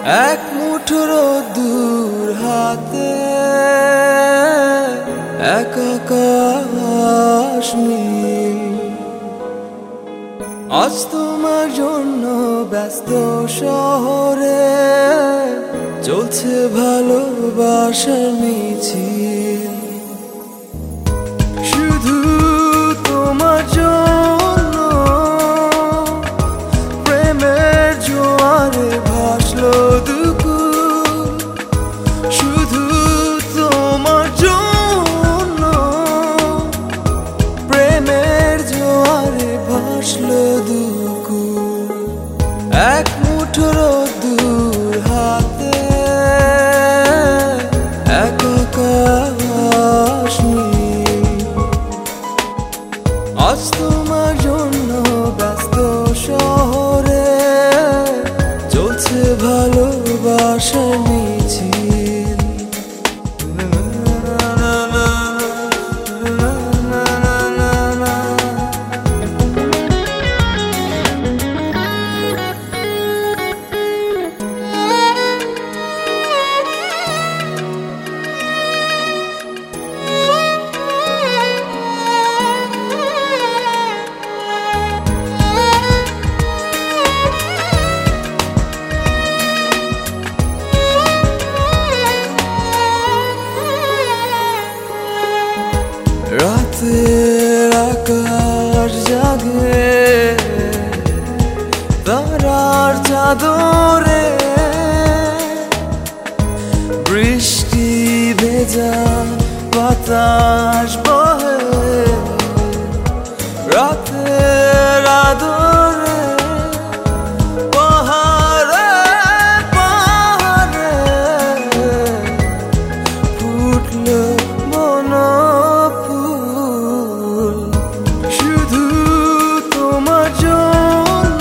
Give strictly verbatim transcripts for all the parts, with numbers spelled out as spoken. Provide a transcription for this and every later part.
এক মুঠো রোদ্দুর হাতে এক আকাশ নীল, আজ তোমার জন্য ব্যস্ত শহরে চলছে ভালোবাসার মিছিল। শুধু তোমার জন্য প্রেমের জোয়ারে ভাসলো দুকুল, শুধু তোমার জন্য প্রেমের জোয়ারে ভাসলো দুকুল। এক মুঠো রোদ্দুর হাতে এক আকাশ নীল, আজ তোমার জন্য ব্যস্ত শহরে চলছে ভালোবাসার মিছিল। রাতের আকাশ জাগে তারার চাদরে, বৃষ্টি ভেজা বাতাস বহে রাতের আদরে। পাহাড়ে পাহাড়ে ফুটলো বনফুল, শুধু তোমার জন্য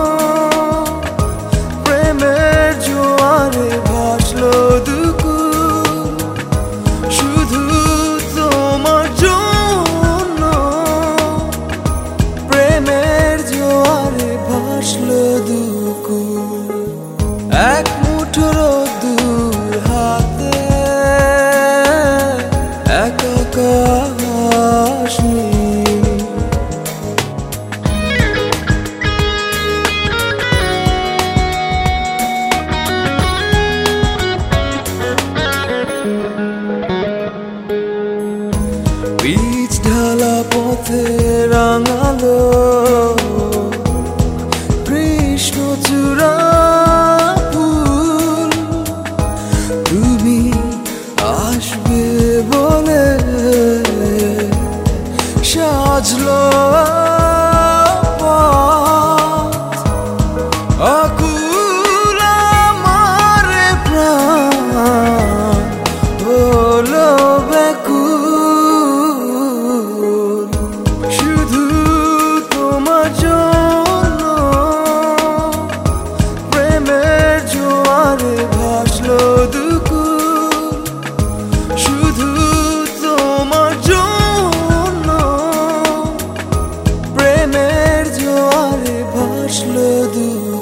প্রেমের জোয়ারে ভাসলো দুকুল, শুধু তোমার জন্য প্রেমের জোয়ারে ভাসলো দুকুল। এক মুঠো রোদ্দুর হাতে এক আকাশ নীল, বীজ ঢালা পথে রাঙালো কৃষ্ণচূড়া ফুল, তুমি আসবে বলে সাজলো পথ। আকুল আমার প্রাণ হলো ব্যাকুল, শুধু তোমার জন্য প্রেমের জোয়ারে ভাসলো দুকুল, শুধু তোমার জন্য প্রেমের জোয়ারে ভাসলো দুকুল।